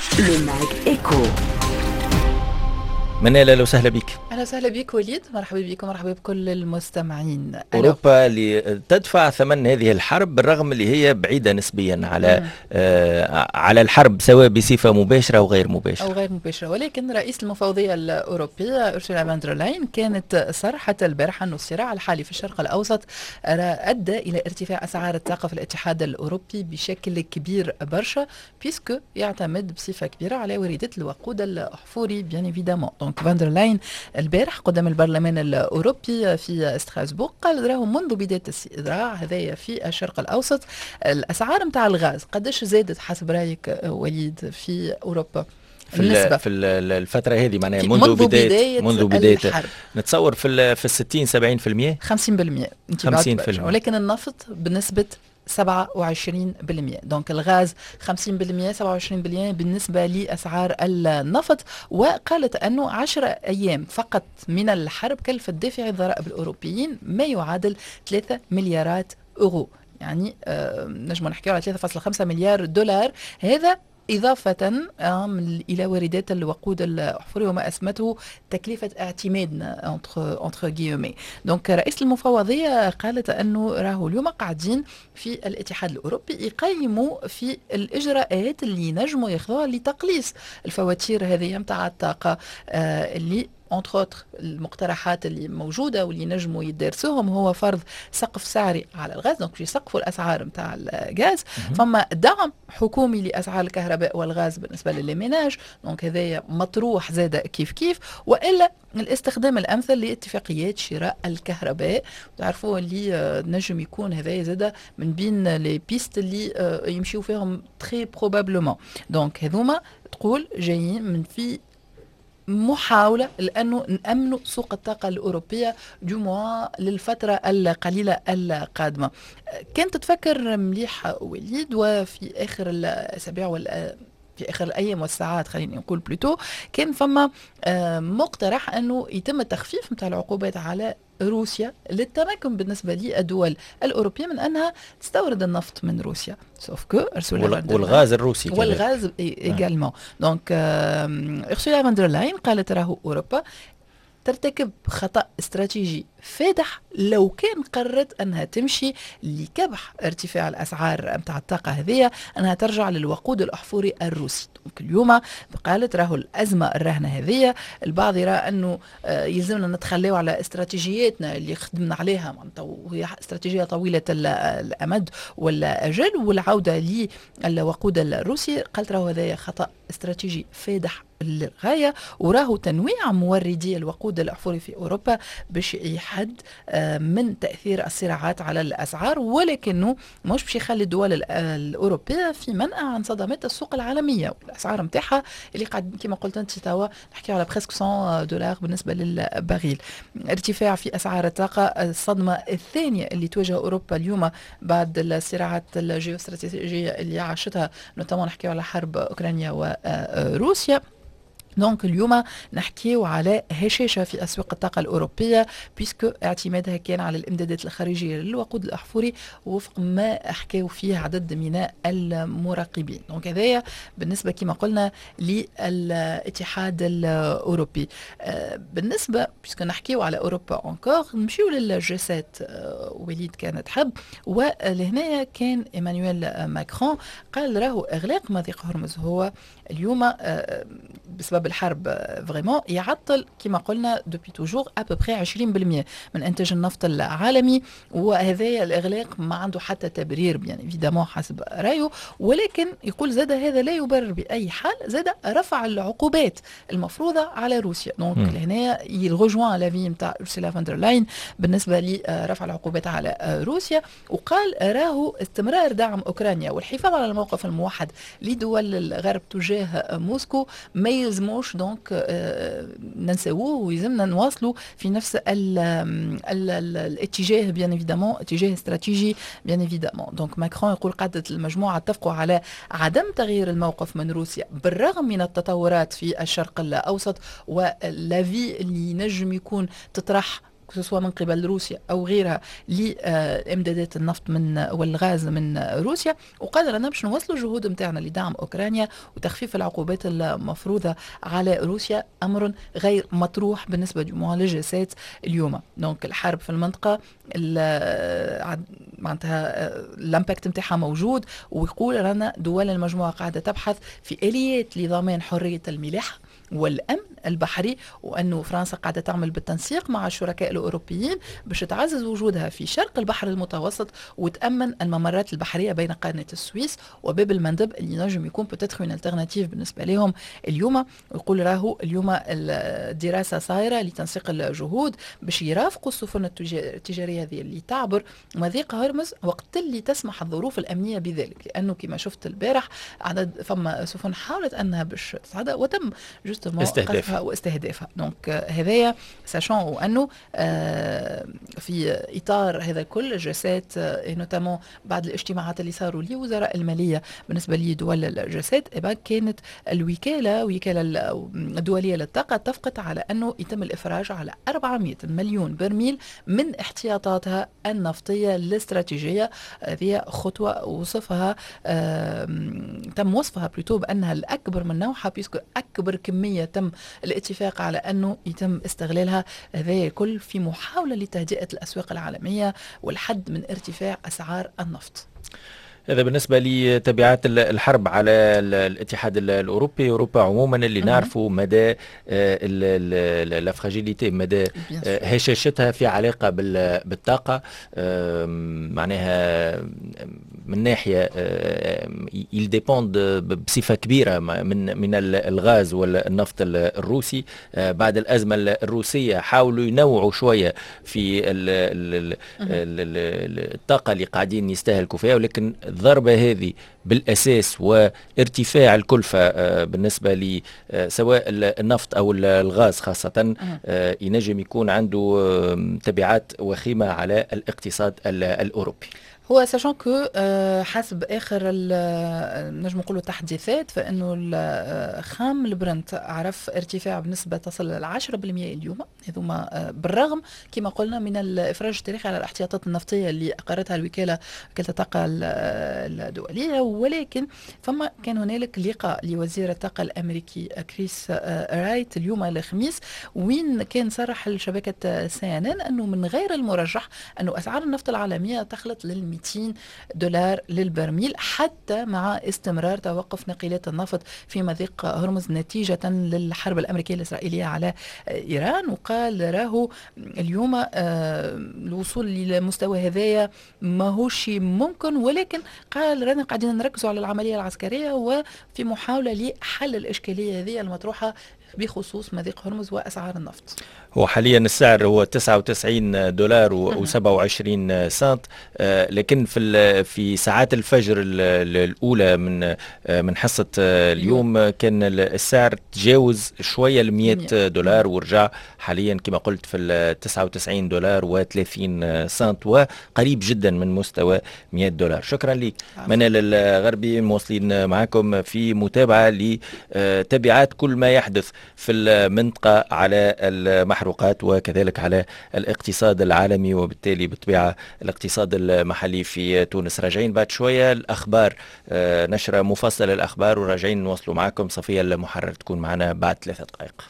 Le MAG Écho. منال، اهلا وسهلا بك. اهلا وسهلا بك وليد، مرحبا بكم، مرحبا بكل المستمعين. اوروبا اللي تدفع ثمن هذه الحرب بالرغم اللي هي بعيده نسبيا على الحرب، سواء بصفه مباشره او غير مباشره ولكن رئيس المفوضيه الاوروبيه أورسولا فان دير لاين كانت صرحت البارحه انه الصراع الحالي في الشرق الاوسط ادى الى ارتفاع اسعار الطاقه في الاتحاد الاوروبي بشكل كبير برشا، بيسكو يعتمد بصفه كبيره على وريده الوقود الاحفوري بيان ايفيدامون. دونك فان دير لاين البارح قدام البرلمان الأوروبي في ستراسبورغ قال راهو منذ بداية الصراع هذايا في الشرق الأوسط الأسعار متاع الغاز قداش زادت حسب رأيك وليد في أوروبا؟ في الفترة هذه معناها منذ بداية الحرب نتصور في 60-70%، 50%، ولكن النفط بنسبة 27%. دونك الغاز 50%، 27% بالنسبة لأسعار النفط. وقالت أنه 10 أيام فقط من الحرب كلفت دافع الضرائب الأوروبيين ما يعادل 3 مليارات أورو، يعني نجم نحكي على 3.5 مليار دولار. هذا إضافة إلى واردات الوقود الأحفوري وما أسمته تكلفة اعتمادنا entre guillemets. دونك رئيس المفوضية قالت أنه راهو اليوم قاعدين في الاتحاد الأوروبي يقيموا في الإجراءات اللي نجموا ياخذوها لتقليص الفواتير هذه متاع الطاقة، اللي entre autres المقترحات اللي موجودة واللي نجموا يدرسوهم هو فرض سقف سعري على الغاز، دونك يسقفوا الأسعار متاع الغاز. فما دعم حكومي لأسعار الكهرباء والغاز بالنسبة للميناج، دونك هذايا مطروح زادة كيف وإلا الاستخدام الأمثل لاتفاقيات شراء الكهرباء. تعرفوا اللي نجم يكون هذايا زادة من بين لي بيست اللي يمشيوا فيهم تري بروبابلومون. دونك هذوما تقول جايين من في محاولة لأنه نأمنوا سوق الطاقة الأوروبية جمعة للفترة القليلة القادمة. كانت تفكر مليح وليد، وفي آخر الأسابيع في آخر الأيام والساعات خلينا نقول بلوتو كان فما مقترح أنه يتم التخفيف متاع العقوبات على روسيا للتمكن بالنسبة للدول الأوروبية من أنها تستورد النفط من روسيا، والغاز الروسي والغاز إيجالمون. دونك أورسولا فان دير لاين قالت راهو أوروبا ترتكب خطأ استراتيجي فادح لو كان قررت أنها تمشي لكبح ارتفاع الأسعار متاع الطاقة هذه، أنها ترجع للوقود الأحفوري الروسي. اليوم قالت راهو الأزمة الراهنة هذه، البعض يرى أنه يلزمنا نتخلوا على استراتيجياتنا اللي خدمنا عليها وهي استراتيجية طويلة الأمد والأجل والعودة للوقود الروسي. قالت راهو هذا خطأ استراتيجي فادح للغاية، وراهو تنويع موردي الوقود الأحفوري في أوروبا باش يحد من تأثير الصراعات على الأسعار، ولكنه مش باش يخلي الدول الأوروبية في منأى عن صدمات السوق العالمية والأسعار متاعها اللي قاعد كما قلت انت توا نحكي على بريسك 100 دولار بالنسبة للبريل. ارتفاع في أسعار الطاقة، الصدمة الثانية اللي تواجه أوروبا اليوم بعد الصراعات الجيوستراتيجية اللي عاشتها، نتمنى نحكي على حرب أوكرانيا وروسيا. دونك اليوم نحكيو على هشاشة في أسواق الطاقة الأوروبية، بيسكو اعتمادها كان على الإمدادات الخارجية للوقود الأحفوري وفق ما أحكيو فيه عدد من المراقبين. دونك هذايا بالنسبة كما قلنا للاتحاد الأوروبي. بالنسبة بيسكو نحكيو على أوروبا أنكور، نمشيو للجسات وليد كانت حب، ولهنا كان إيمانويل ماكرون قال راهو إغلاق مضيق هرمز هو اليوم بسبب الحرب فريمون يعطل كما قلنا دوبي توجور ابوبري 20% من انتاج النفط العالمي، وهذا الاغلاق ما عنده حتى تبرير بيان ايفيدامون حسب رايه، ولكن يقول زاد هذا لا يبرر باي حال، زاد رفع العقوبات المفروضه على روسيا. دونك لهنا يرجوان لافي نتاع أورسولا فان دير لاين بالنسبه لرفع العقوبات على روسيا، وقال راهو استمرار دعم اوكرانيا والحفاظ على الموقف الموحد لدول الغرب تجاه موسكو ما يلزموش دونك ننسوه، ويلزمنا نواصلوا في نفس الاتجاه بيان ايفيدامون، اتجاه استراتيجي بيان ايفيدامون. دونك ماكرون يقول قادة المجموعة اتفقوا على عدم تغيير الموقف من روسيا بالرغم من التطورات في الشرق الأوسط واللافي اللي نجم يكون تطرح سواء من قبل روسيا أو غيرها لإمدادات النفط والغاز من روسيا، وقال رانا باش نوصلوا الجهود نتاعنا لدعم أوكرانيا وتخفيف العقوبات المفروضة على روسيا، أمر غير مطروح بالنسبة لمعالجات اليوم. دونك الحرب في المنطقة معناتها الامباكت نتاعها موجود، ويقول رانا دول المجموعة قاعدة تبحث في آليات لضمان حرية الملاحة والأمن البحري، وأنه فرنسا قاعدة تعمل بالتنسيق مع الشركاء الأوروبيين باش تعزز وجودها في شرق البحر المتوسط وتأمن الممرات البحرية بين قناة السويس وباب المندب اللي نجم يكون بتتخ من الترناتيف بالنسبة لهم اليوم. ويقول راهو اليوم الدراسة صايرة لتنسيق الجهود باش يرافقوا السفن التجارية هذه اللي تعبر مضيق هرمز وقت اللي تسمح الظروف الأمنية بذلك، لأنه كما شفت البارح عدد فما سفن حاولت أنها باش تصعد وتم قصفها واستهدافها. دونك هذايا ساشون وانه في اطار هذا كل الجلسات نوتامون بعد الاجتماعات اللي صاروا لوزراء الماليه بالنسبه لدول الجلسات، كانت الوكاله الدوليه للطاقه اتفقت على انه يتم الافراج على 400 مليون برميل من احتياطاتها النفطيه الاستراتيجيه. هذه خطوه وصفها تم وصفها بلوتو بانها الاكبر من نوعها، بيسكو اكبر كمية تم الاتفاق على أنه يتم استغلالها. هذا الكل في محاولة لتهدئة الأسواق العالمية والحد من ارتفاع أسعار النفط. هذا بالنسبة لتبعات الحرب على الاتحاد الأوروبي، أوروبا عموما اللي نعرفوا مدى الفراجيليتي، مدى هشاشتها في علاقة بالطاقة. معناها من ناحية يلديبوند بصفة كبيرة من الغاز والنفط الروسي. بعد الأزمة الروسية حاولوا ينوعوا شوية في الطاقة اللي قاعدين يستهلكوا فيها، ولكن الضربة هذه بالأساس وارتفاع الكلفة بالنسبة لي سواء النفط أو الغاز خاصة ينجم يكون عنده تبعات وخيمة على الاقتصاد الأوروبي. هو ساشون كو حسب اخر نجم نقولوا تحديثات، فانه الخام البرنت عرف ارتفاع بنسبه تصل ل 10% اليوم، هذوما بالرغم كما قلنا من الافراج التاريخي على الاحتياطات النفطيه اللي اقرتها وكاله الطاقه الدوليه. ولكن فما كان هنالك لقاء لوزير الطاقه الامريكي كريس رايت اليوم الخميس، وين كان صرح لشبكه CNN انه من غير المرجح انه اسعار النفط العالميه تخلط لل $200 للبرميل حتى مع استمرار توقف نقلات النفط في مضيق هرمز نتيجة للحرب الأمريكية الإسرائيلية على إيران. وقال راهو اليوم الوصول للمستوى هذايا ماهوش ممكن، ولكن قال رانا قاعدين نركزوا على العملية العسكرية وفي محاولة لحل الإشكالية هذه المطروحة بخصوص مضيق هرمز وأسعار النفط. هو حاليا السعر هو $99 و27 سنت، لكن في ساعات الفجر الأولى من حصة اليوم كان السعر تجاوز شوية $100 ورجع حاليا كما قلت في $99 و30 سنت وقريب جدا من مستوى $100. شكرا لك منال الغربي، مواصلين معكم في متابعة لتبعات كل ما يحدث في المنطقة على المحروقات وكذلك على الاقتصاد العالمي وبالتالي بطبيعة الاقتصاد المحلي في تونس. راجعين بعد شوية الأخبار، نشرة مفصلة الأخبار، وراجعين نواصلوا معكم. صفية المحرر تكون معنا بعد 3 دقائق.